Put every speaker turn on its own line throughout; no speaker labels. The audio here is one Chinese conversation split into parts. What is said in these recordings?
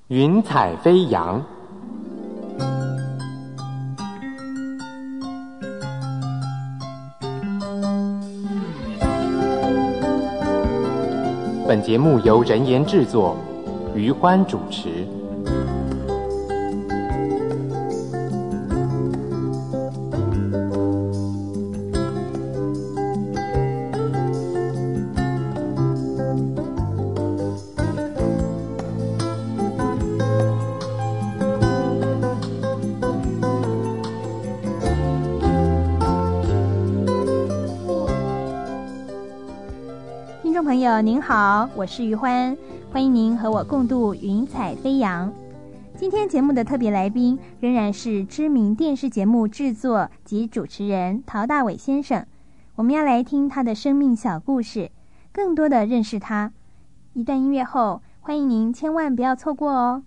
云彩飞扬。本节目由人言制作，于欢主持。
听众朋友您好，我是于欢，欢迎您和我共度云彩飞扬。今天节目的特别来宾仍然是知名电视节目制作及主持人陶大伟先生，我们要来听他的生命小故事，更多的认识他。一段音乐后，欢迎您千万不要错过哦。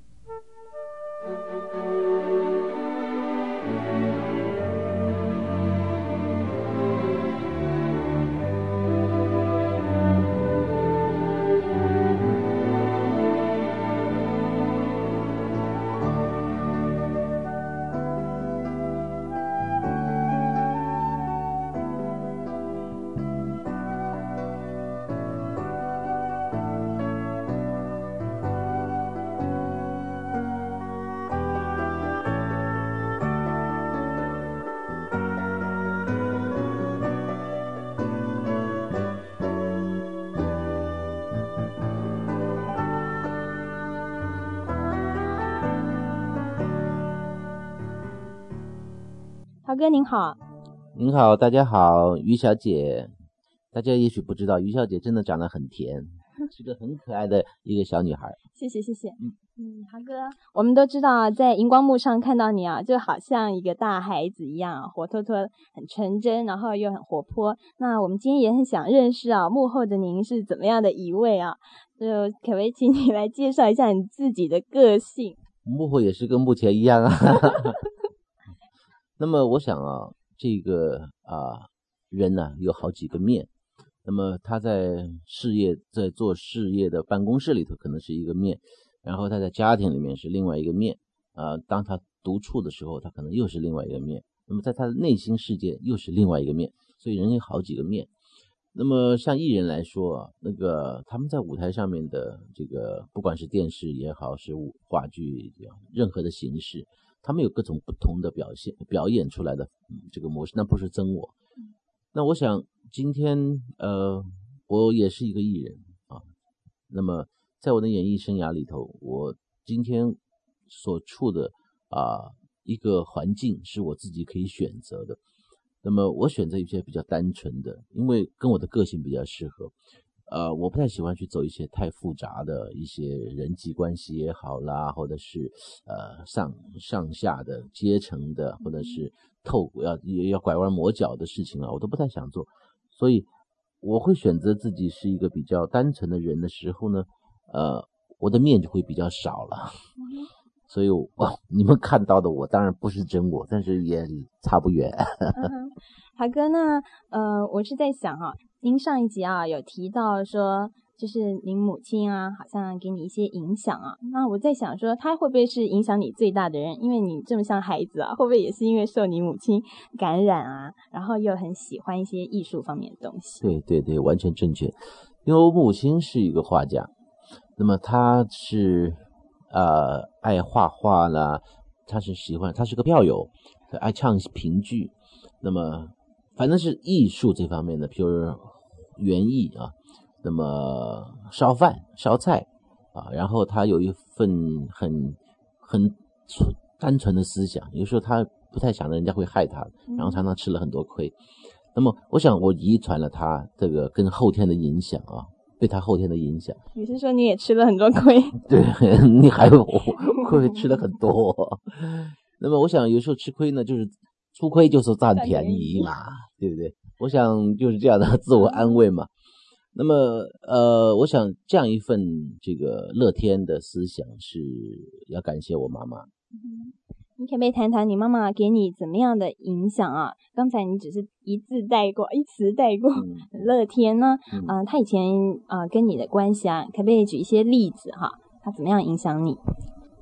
陶哥您好。
您好，大家好，于小姐。大家也许不知道，于小姐真的长得很甜，是个很可爱的一个小女孩。
谢谢。陶哥，我们都知道在荧光幕上看到你啊，就好像一个大孩子一样，活脱脱，很纯真，然后又很活泼。那我们今天也很想认识啊，幕后的您是怎么样的一位啊？就可不可以请你来介绍一下你自己的个性？
幕后也是跟幕前一样啊。那么我想啊，这个人呢，有好几个面。那么他在做事业的办公室里头可能是一个面，然后他在家庭里面是另外一个面，当他独处的时候他可能又是另外一个面，那么在他的内心世界又是另外一个面，所以人有好几个面。那么像艺人来说啊，他们在舞台上面的这个不管是电视也好，是话剧任何的形式，他们有各种不同的表演出来的这个模式，那不是真我。那我想今天我也是一个艺人啊。那么在我的演艺生涯里头，我今天所处的一个环境是我自己可以选择的。那么我选择一些比较单纯的，因为跟我的个性比较适合。我不太喜欢去走一些太复杂的一些人际关系也好啦，或者是上下的阶层的，或者是要拐弯抹角的事情啊，我都不太想做。所以我会选择自己是一个比较单纯的人的时候呢，我的面就会比较少了。所以你们看到的我当然不是真我，但是也差不远。
陶哥，那我是在想啊，您上一集啊有提到说，就是您母亲啊，好像给你一些影响啊。那我在想说，她会不会是影响你最大的人？因为你这么像孩子啊，会不会也是因为受你母亲感染啊，然后又很喜欢一些艺术方面的东西？
对，完全正确。因为我母亲是一个画家，那么她是爱画画啦，她是个票友，爱唱评剧，那么反正是艺术这方面的，譬如园艺啊，那么烧饭烧菜啊，然后他有一份很单纯的思想，有时候他不太想人家会害他，然后常常吃了很多亏。那么我想我遗传了他这个跟后天的影响啊，对他后天的影响。
你是说你也吃了很多亏？
对，你还会吃了很多。那么我想有时候吃亏呢，就是出亏就是占便宜嘛，对不对？我想就是这样的自我安慰嘛。那么我想这样一份这个乐天的思想是要感谢我妈妈。
你可不可以谈谈你妈妈给你怎么样的影响啊？刚才你只是一词带过乐天呢，她以前跟你的关系啊，可不可以举一些例子哈？她怎么样影响你？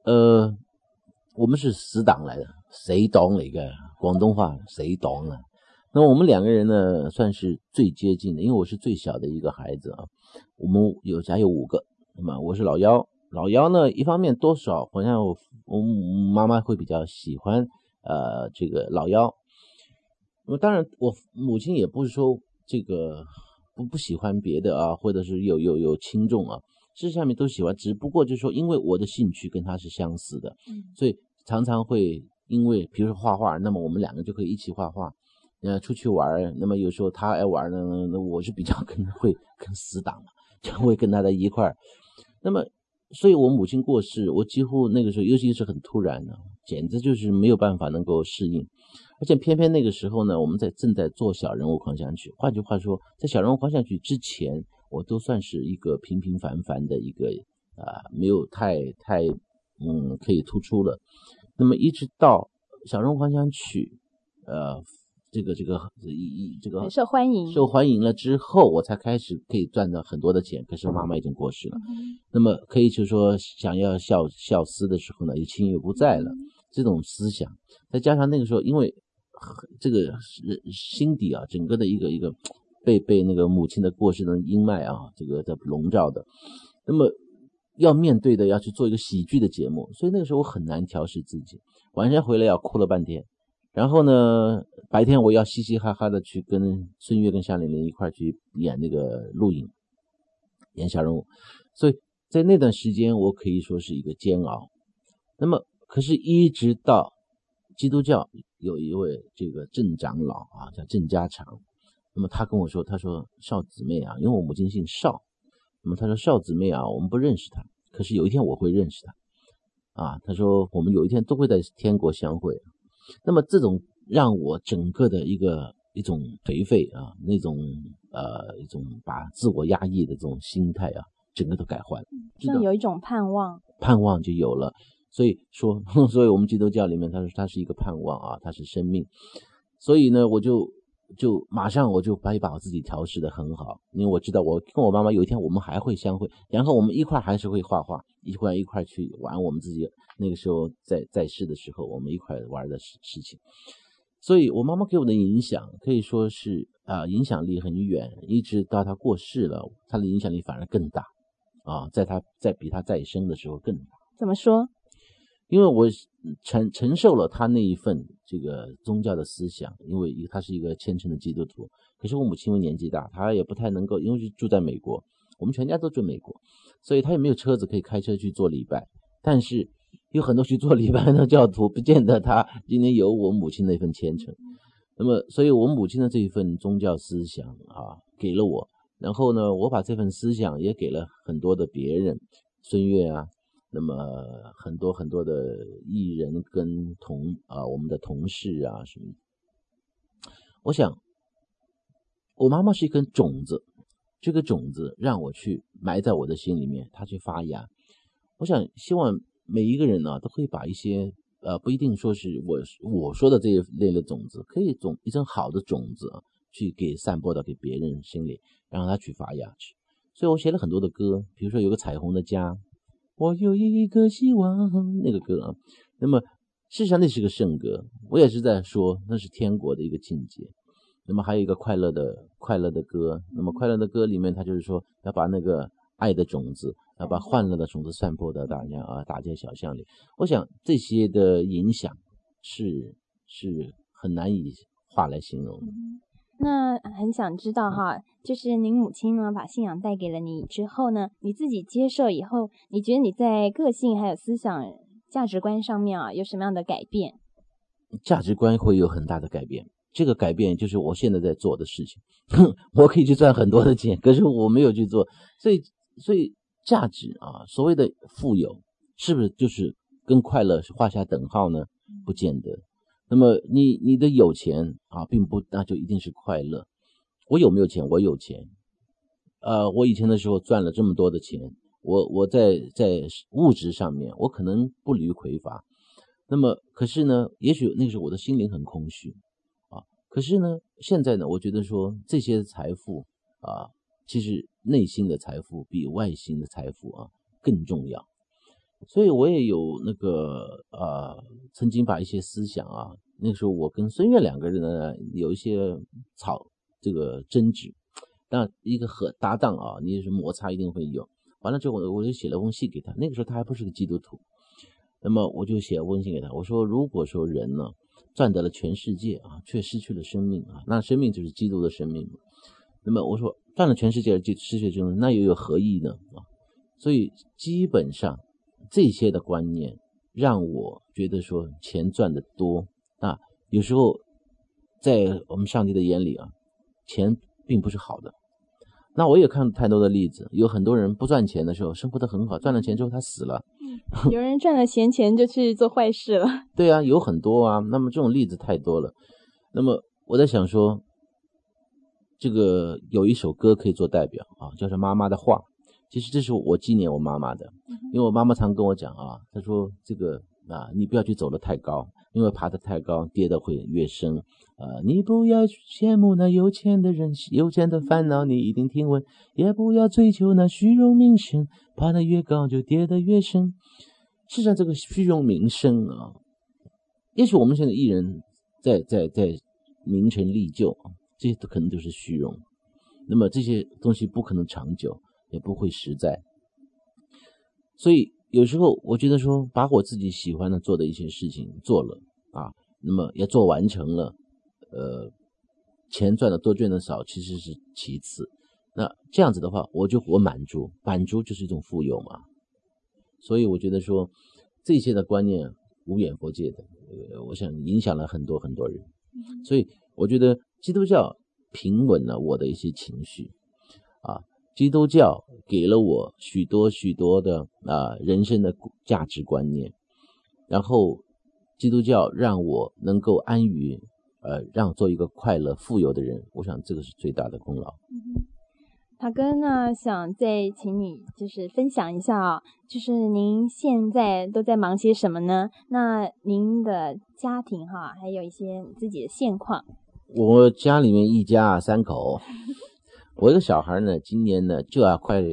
我们是死党来的，谁懂了一个广东话，谁懂了。那么我们2个人呢，算是最接近的，因为我是最小的一个孩子啊。我们家有5个，那么我是老幺。老幺呢，一方面多少好像我妈妈会比较喜欢这个老幺。那么当然，我母亲也不是说这个不喜欢别的啊，或者是有轻重啊，事实上面都喜欢，只不过就是说，因为我的兴趣跟他是相似的，所以常常会因为比如说画画，那么我们2个就可以一起画画，出去玩，那么有时候他爱玩呢，那我是比较会跟死党嘛，就会跟他在一块儿。那么，所以我母亲过世，我几乎那个时候，尤其是很突然的，简直就是没有办法能够适应。而且偏偏那个时候呢，我们正在做小人物狂想曲。换句话说，在小人物狂想曲之前，我都算是一个平平凡凡的一个没有太可以突出了。那么一直到小人物狂想曲这个
很受欢迎
了之后，我才开始可以赚到很多的钱。可是妈妈已经过世了，那么可以就是说想要孝思的时候呢，也亲友不在了，这种思想，再加上那个时候因为这个心底啊，整个的一个被那个母亲的过世的阴霾啊，这个在笼罩的，那么要面对的要去做一个喜剧的节目，所以那个时候我很难调试自己，晚上回来要哭了半天。然后呢，白天我要嘻嘻哈哈的去跟孙越跟夏令林一块去演那个录影，演小人物，所以在那段时间我可以说是一个煎熬。那么可是一直到基督教有一位这个郑长老啊，叫郑家长，那么他跟我说，他说少姊妹啊，因为我母亲姓邵，那么他说少姊妹啊，我们不认识他，可是有一天我会认识他啊，他说我们有一天都会在天国相会。那么这种让我整个的一种颓废啊，那种一种把自我压抑的这种心态啊，整个都改换，
像有一种盼
望就有了。所以我们基督教里面他说他是一个盼望啊，他是生命。所以呢，我就马上我就把我自己调试得很好，因为我知道我跟我妈妈有一天我们还会相会，然后我们一块还是会画画，一块去玩我们自己那个时候在世的时候我们一块玩的事情。所以我妈妈给我的影响可以说是影响力很远，一直到她过世了，她的影响力反而更大啊，在比她在生的时候更大。
怎么说？
因为我承受了他那一份这个宗教的思想，因为他是一个虔诚的基督徒。可是我母亲因为年纪大，她也不太能够，因为是住在美国，我们全家都住美国，所以她也没有车子可以开车去做礼拜。但是有很多去做礼拜的教徒，不见得他今天有我母亲那份虔诚。那么，所以我母亲的这一份宗教思想啊，给了我。然后呢，我把这份思想也给了很多的别人，孙越啊。那么很多的艺人跟我们的同事啊什么，我想我妈妈是一根种子，这个种子让我去埋在我的心里面，它去发芽。我想希望每一个人呢都可以把一些不一定说是我说的这一类的种子，可以一种好的种子去散播到给别人心里，让它去发芽去。所以我写了很多的歌，比如说有个彩虹的家，我有一个希望，那个歌啊，那么事实上那是个圣歌，我也是在说那是天国的一个境界。那么还有一个快乐的歌，那么快乐的歌里面，他就是说要把那个爱的种子，要把欢乐的种子散播到大街小巷里。我想这些的影响是很难以话来形容的。
那很想知道哈，就是您母亲呢把信仰带给了你之后呢，你自己接受以后，你觉得你在个性还有思想价值观上面有什么样的改变？
价值观会有很大的改变，这个改变就是我现在在做的事情。我可以去赚很多的钱，可是我没有去做，所以价值所谓的富有是不是就是跟快乐画下等号呢？不见得。那么你的有钱并不那就一定是快乐。我有没有钱？我有钱。我以前的时候赚了这么多的钱，我在物质上面我可能不离匮乏。那么可是呢，也许那个时候我的心灵很空虚可是呢，现在呢，我觉得说这些财富其实内心的财富比外形的财富更重要。 所以我也有那个曾经把一些思想啊，那个时候我跟孙越两个人呢有一些这个争执，但一个和搭档啊，你也是摩擦一定会有。完了之后我就写了封信给他，那个时候他还不是个基督徒，那么我就写了封信给他，我说如果说人呢赚得了全世界啊，却失去了生命啊，那生命就是基督的生命。那么我说赚了全世界而失去了生命，那又有何意呢啊？所以基本上这些的观念让我觉得说钱赚得多啊，有时候在我们上帝的眼里啊，钱并不是好的。那我也看了太多的例子，有很多人不赚钱的时候生活得很好，赚了钱之后他死了。
有人赚了闲钱就去做坏事了。
对啊，有很多啊，那么这种例子太多了。那么我在想说，这个有一首歌可以做代表啊，叫做《妈妈的话》。其实这是我纪念我妈妈的，因为我妈妈常跟我讲啊，她说这个你不要去走得太高，因为爬得太高跌得会越深。你不要羡慕那有钱的人，有钱的烦恼你一定听闻，也不要追求那虚荣名声，爬得越高就跌得越深。事实上这个虚荣名声啊，也许我们现在艺人在名成利就，这些都可能都是虚荣，那么这些东西不可能长久，也不会实在。所以有时候我觉得说把我自己喜欢的做的一些事情做了啊，那么也做完成了，钱赚的多赚的少其实是其次。那这样子的话我满足就是一种富有嘛。所以我觉得说这些的观念无远佛界的，我想影响了很多很多人。所以我觉得基督教平稳了我的一些情绪啊，基督教给了我许多许多的人生的价值观念，然后基督教让我能够安于让做一个快乐富有的人，我想这个是最大的功劳。
塔哥呢，想再请你就是分享一下啊，就是您现在都在忙些什么呢？那您的家庭还有一些自己的现况。
我家里面一家3口，我一个小孩呢，今年呢就要快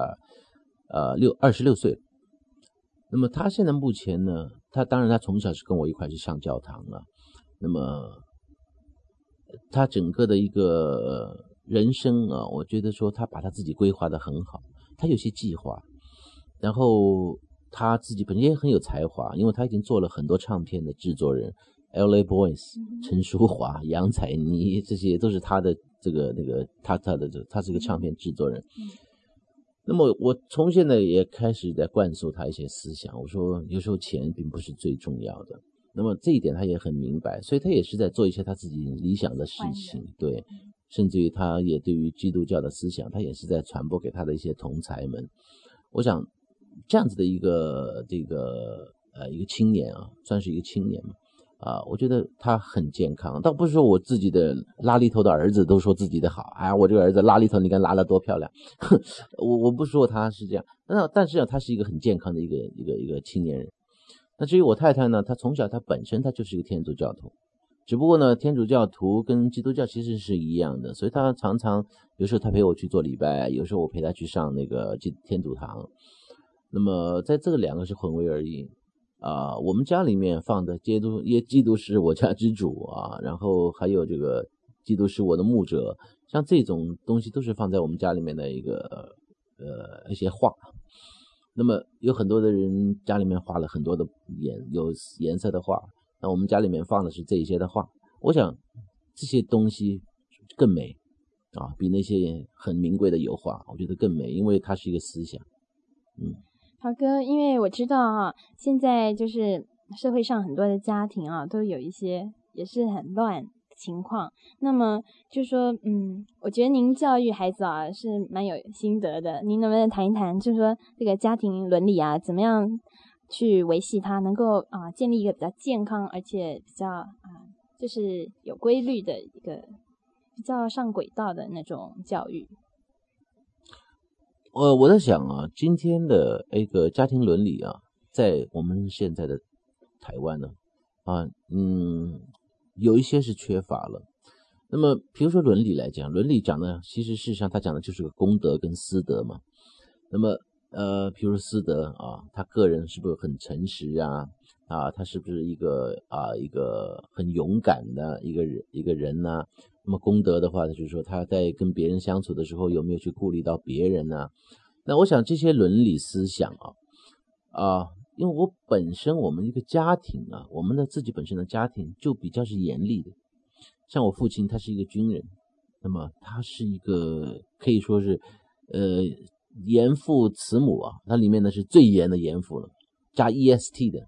26岁。那么他现在目前呢，当然他从小是跟我一块去上教堂了。那么他整个的一个人生啊，我觉得说他把他自己规划得很好，他有些计划，然后他自己本身也很有才华，因为他已经做了很多唱片的制作人，LA Boys、陈淑华、杨采妮，这些都是他的这个他是个唱片制作人。那么我从现在也开始在灌输他一些思想，我说有时候钱并不是最重要的，那么这一点他也很明白，所以他也是在做一些他自己理想的事情，对。甚至于他也对于基督教的思想，他也是在传播给他的一些同才们。我想这样子的一个一个青年啊，算是一个青年嘛我觉得他很健康。倒不是说我自己的拉力头的儿子都说自己的好，我这个儿子拉力头你看拉得多漂亮，我不说他是这样，但是他是一个很健康的一个青年人。那至于我太太呢，她从小她本身她就是一个天主教徒。只不过呢，天主教徒跟基督教其实是一样的，所以他常常有时候他陪我去做礼拜，有时候我陪他去上那个天主堂。那么在这个2个是混为而已我们家里面放的基督是我家之主然后还有这个基督是我的牧者，像这种东西都是放在我们家里面的一些画。那么有很多的人家里面画了很多的有颜色的画。那我们家里面放的是这一些的画，我想这些东西更美比那些很名贵的油画我觉得更美，因为它是一个思想。
好哥，因为我知道现在就是社会上很多的家庭都有一些也是很乱情况，那么就说我觉得您教育孩子是蛮有心得的，您能不能谈一谈就是说这个家庭伦理怎么样去维系它，能够建立一个比较健康而且比较就是有规律的一个比较上轨道的那种教育。
我在想今天的一个家庭伦理在我们现在的台湾呢有一些是缺乏了。那么比如说伦理来讲，伦理讲的其实事实上他讲的就是个公德跟私德嘛。那么比如斯德啊，他个人是不是很诚实啊？他是不是一个很勇敢的一个人呢？那么功德的话，就是说他在跟别人相处的时候有没有去顾虑到别人呢？那我想这些伦理思想因为我们一个家庭我们的自己本身的家庭就比较是严厉的。像我父亲他是一个军人，那么他是一个可以说是严父慈母他里面呢是最严的严父了，加 EST 的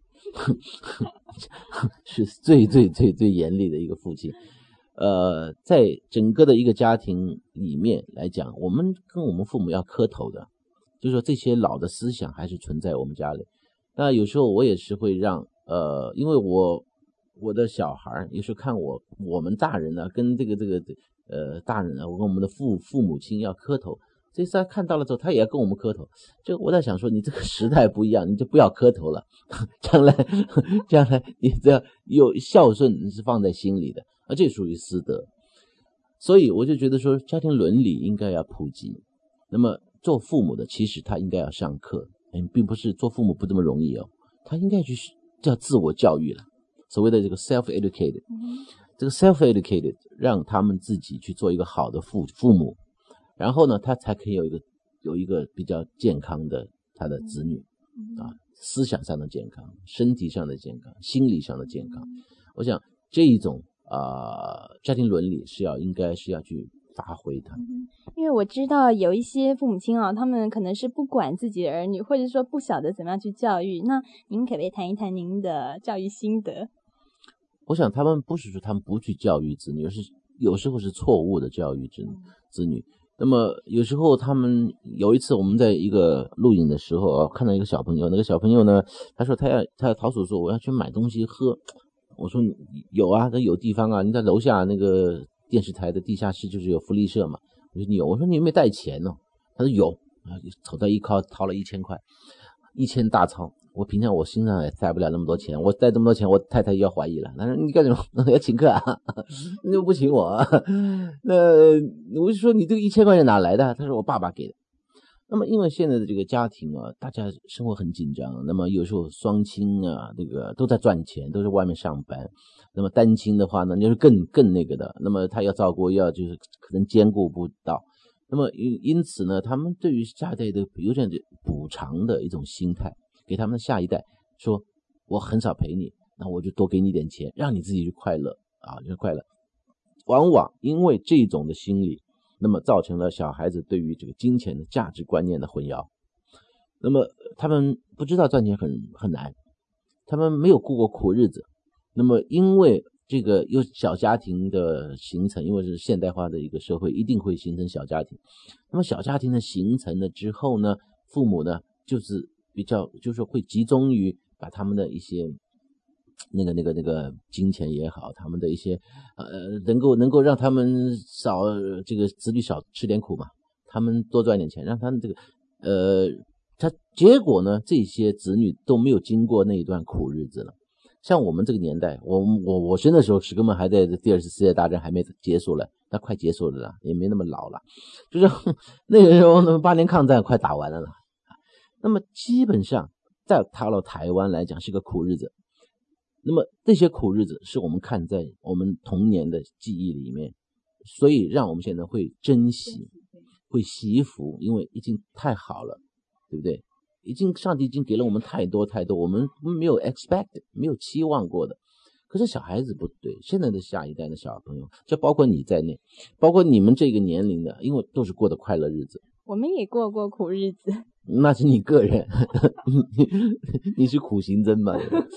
是最严厉的一个父亲。在整个的一个家庭里面来讲，我们跟我们父母要磕头的，就是说这些老的思想还是存在我们家里。那有时候我也是会让因为我的小孩有时候看我们大人呢跟这个大人我跟我们的父母亲要磕头，这次他看到了之后他也要跟我们磕头，就我在想说你这个时代不一样，你就不要磕头了，将来你只要有孝顺是放在心里的，这属于私德。所以我就觉得说家庭伦理应该要普及。那么做父母的其实他应该要上课，并不是做父母不这么容易他应该去叫自我教育了，所谓的这个 self-educated， 这个 self-educated 让他们自己去做一个好的父母，然后呢他才可以有一个比较健康的他的子女思想上的健康，身体上的健康，心理上的健康。我想这一种家庭伦理应该是要去发挥它。
因为我知道有一些父母亲他们可能是不管自己的儿女，或者说不晓得怎么样去教育，那您可不可以谈一谈您的教育心得？
我想他们不是说他们不去教育子女，而是有时候是错误的教育子女。那么有时候有一次我们在一个录影的时候看到一个小朋友，那个小朋友呢他说他要陶叔说我要去买东西喝，我说有他有地方你在楼下那个电视台的地下室就是有福利社嘛。我说你有，我说你有没有带钱呢？他说有，走到一靠掏了1000块，1000大钞。我平常我身上也带不了那么多钱，我带这么多钱我太太要怀疑了，他说你干什么要请客你又不请我那我就说你这个1000块钱哪来的？他说我爸爸给的。那么因为现在的这个家庭大家生活很紧张，那么有时候双亲这个都在赚钱，都是外面上班，那么单亲的话呢就是更那个的，那么他要照顾就是可能兼顾不到，那么因此呢他们对于下一代的有点补偿的一种心态，给他们的下一代说我很少陪你，那我就多给你点钱，让你自己去快乐就快乐。往往因为这种的心理，那么造成了小孩子对于这个金钱的价值观念的混淆。那么他们不知道赚钱很难，他们没有过过苦日子。那么因为这个有小家庭的形成，因为是现代化的一个社会，一定会形成小家庭。那么小家庭的形成了之后呢，父母呢就是比较就是会集中于把他们的一些那个金钱也好，他们的一些能够让他们这个子女少吃点苦嘛，他们多赚点钱，让他们这个结果呢这些子女都没有经过那一段苦日子了。像我们这个年代，我生的时候是根本还在第二次世界大战还没结束了，那快结束了啦，也没那么老了，就是那个时候呢8年抗战快打完了啦。那么基本上在台湾来讲是个苦日子，那么这些苦日子是我们看在我们童年的记忆里面，所以让我们现在会珍惜，会惜福，因为已经太好了，对不对？上帝已经给了我们太多我们没有 expect 没有期望过的。可是小孩子不对，现在的下一代的小朋友，就包括你在内，包括你们这个年龄的，因为都是过的快乐日子，
我们也过过苦日子，
那是你个人你是苦行僧嘛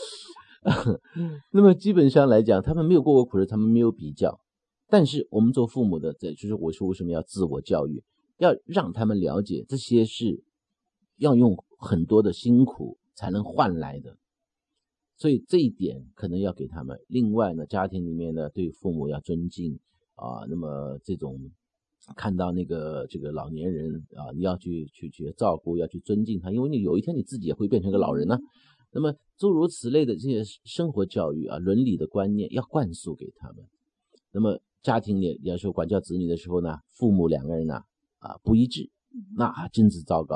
那么基本上来讲，他们没有过过苦日子，他们没有比较。但是我们做父母的，就是我说为什么要自我教育，要让他们了解这些是要用很多的辛苦才能换来的，所以这一点可能要给他们。另外呢，家庭里面呢对父母要尊敬那么这种看到这个老年人你要去照顾，要去尊敬他，因为你有一天你自己也会变成个老人呢。那么诸如此类的这些生活教育伦理的观念要灌输给他们。那么家庭里要说管教子女的时候呢，父母两个人不一致，那真是糟糕。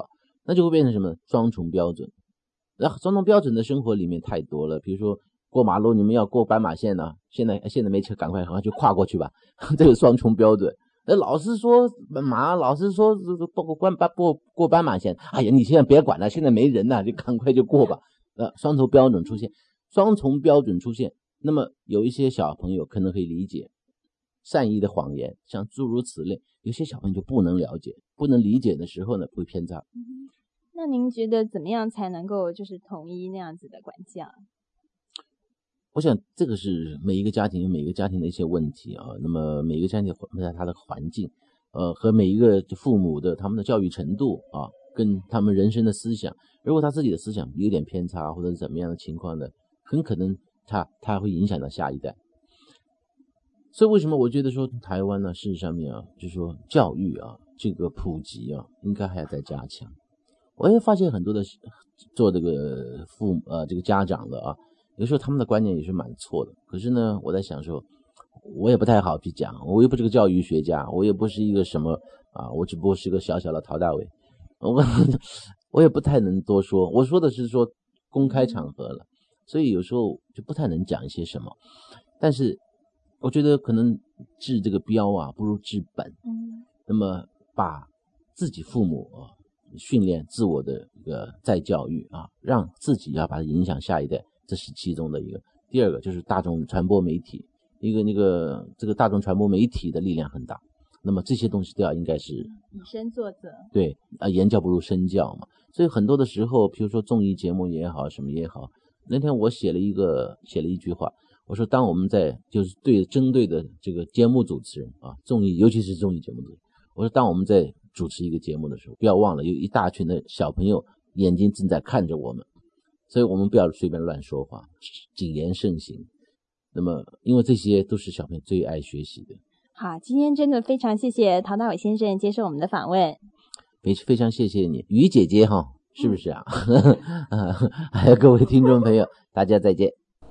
那就会变成什么双重标准。然后双重标准的生活里面太多了，比如说过马路，你们要过斑马线呢，现在没车，赶快就跨过去吧，这个双重标准。老师说老师说过斑马线，哎呀，你现在别管了，现在没人了，就赶快就过吧。双重标准出现，那么有一些小朋友可能可以理解善意的谎言，像诸如此类，有些小朋友就不能理解的时候呢，会偏差。
那您觉得怎么样才能够就是统一那样子的管教？
我想这个是每一个家庭有每一个家庭的一些问题啊，那么每一个家庭在他的环境和每一个父母的他们的教育程度啊，跟他们人生的思想，如果他自己的思想有点偏差或者是怎么样的情况呢，很可能他会影响到下一代。所以为什么我觉得说台湾呢，事实上面啊，就是说教育啊，这个普及啊，应该还要再加强。我也发现很多的做这个这个家长的啊，有时候他们的观念也是蛮错的。可是呢，我在想说，我也不太好去讲，我又不是个教育学家，我也不是一个什么我只不过是个小小的陶大伟，我也不太能多说。我说的是说公开场合了，所以有时候就不太能讲一些什么。但是我觉得可能治这个标不如治本。那么把自己父母训练自我的一个再教育让自己要把它影响下一代，这是其中的一个。第二个就是大众传播媒体，这个大众传播媒体的力量很大，那么这些东西都要应该是
以身作则。对
言教不如身教嘛。所以很多的时候，比如说综艺节目也好，什么也好，那天我写了一句话，我说当我们在就是针对的这个节目主持人综艺，尤其是综艺节目主持人，我说当我们在主持一个节目的时候，不要忘了有一大群的小朋友眼睛正在看着我们，所以我们不要随便乱说话，谨言慎行。那么因为这些都是小朋友最爱学习的。
好，今天真的非常谢谢陶大伟先生接受我们的访问。
非常谢谢你，于姐姐是不是啊？还有各位听众朋友，大家再见。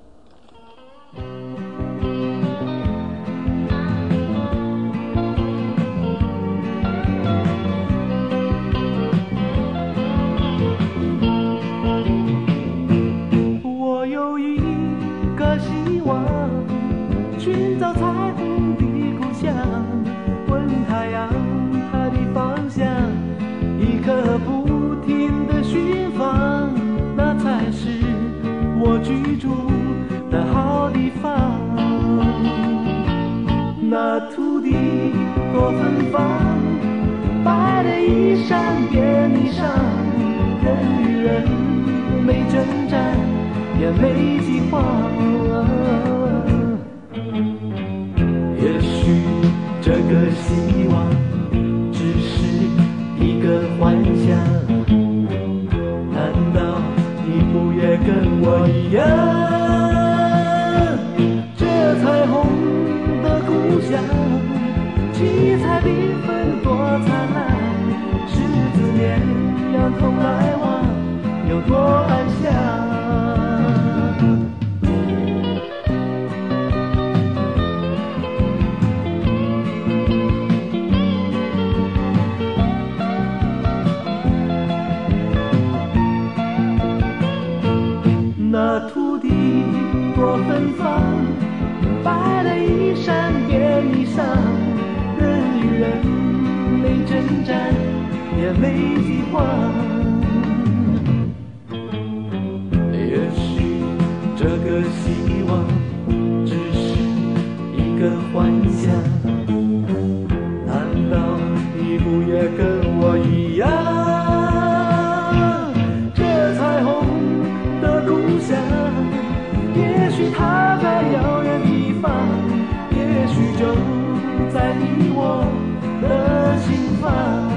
寻找彩虹的故乡，问太阳它的方向，一刻不停的寻访，那才是我居住的好地方。那土地多芬芳，白的衣衫遍地上，人与人没征战，也没饥荒。也许这个希望只是一个幻想，难道你不也跟我一样？这彩虹的故乡，七彩缤纷多灿烂，十字绵羊同来往，有多安详。那土地多芬芳，白的衣衫遍地上，人与人没征战，也没饥荒。也许这个希望只是一个幻想，难道你不也跟我一样？也许它在遥远地方，也许就在你我的心房。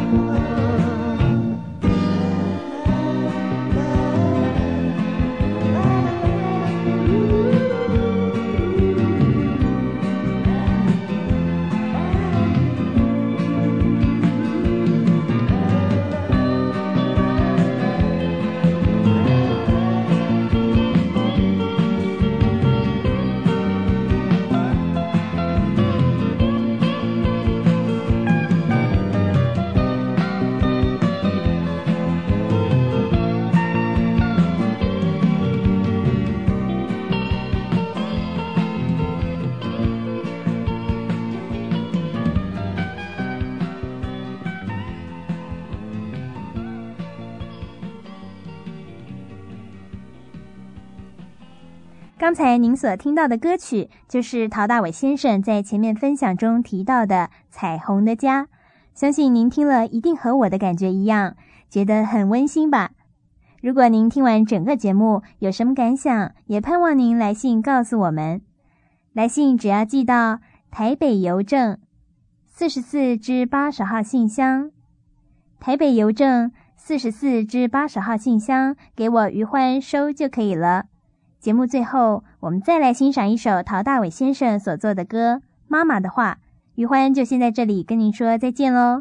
刚才您所听到的歌曲，就是陶大伟先生在前面分享中提到的《彩虹的家》。相信您听了一定和我的感觉一样，觉得很温馨吧。如果您听完整个节目有什么感想，也盼望您来信告诉我们。来信只要寄到台北邮政44至80号信箱，台北邮政44至80号信箱，给我于欢收就可以了。节目最后，我们再来欣赏一首陶大伟先生所作的歌《妈妈的话》。于欢就先在这里跟您说再见咯。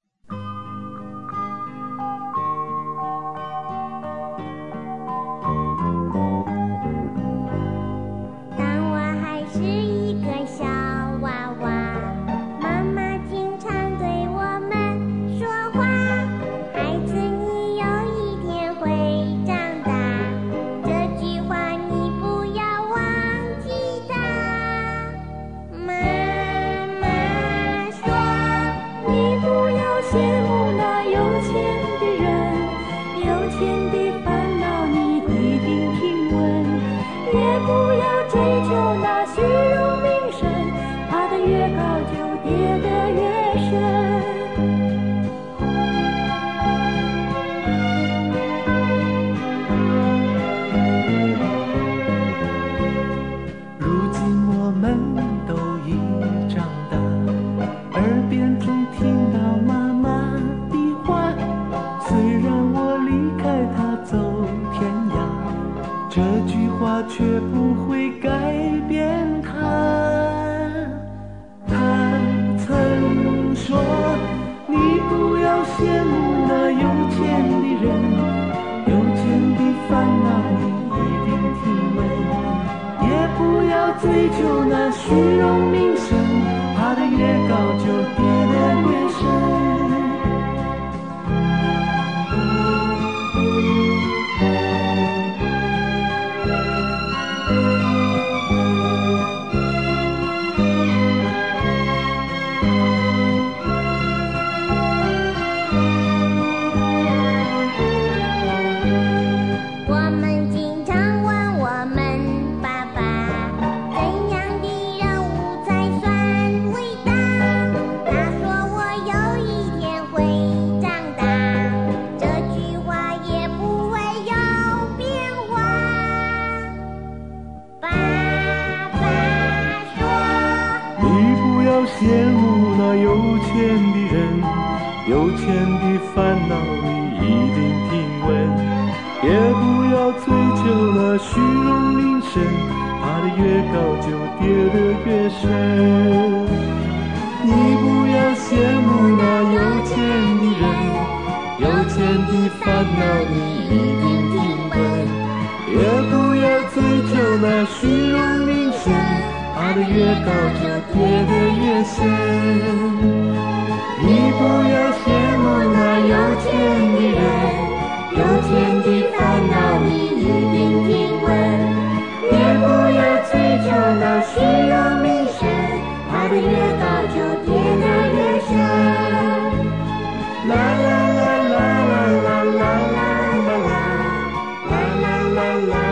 当我还是一个小娃娃，妈妈经常对我们说话，孩子你有一天会长大，这句话你不要忘记它。妈妈说，你不要羡慕那有钱的人，有钱的烦恼你一定听闻，也不要追求那虚荣名声，爬得越高就跌得越深。
如今我们都已长大，耳边总听到妈妈的话，虽然我离开她走天涯，这句话却不会改变她。她曾说，你不要羡慕那有钱的人，有钱的烦恼你一定听闻，也不要追求那虚荣名声，爬得越高就跌得越深。
我们经常问我们爸爸，怎样的人物才算伟大？他说我有一天会长大，这句话也不会有变化。爸爸说，
你不要羡慕那有钱的人，有钱的烦恼你一定听闻，也不要追求那虚荣名声，爬得越高就跌得越深。你不要羡慕那有钱的人，有钱的烦恼你一定听闻，也不要追求那虚荣名声，爬得越高就跌得越深。你不要羡慕那有钱的人，有钱的烦恼你一定听闻，也不要追求那虚荣名声，爬得越高就跌得越深。啦啦啦啦啦啦啦啦啦啦啦啦啦。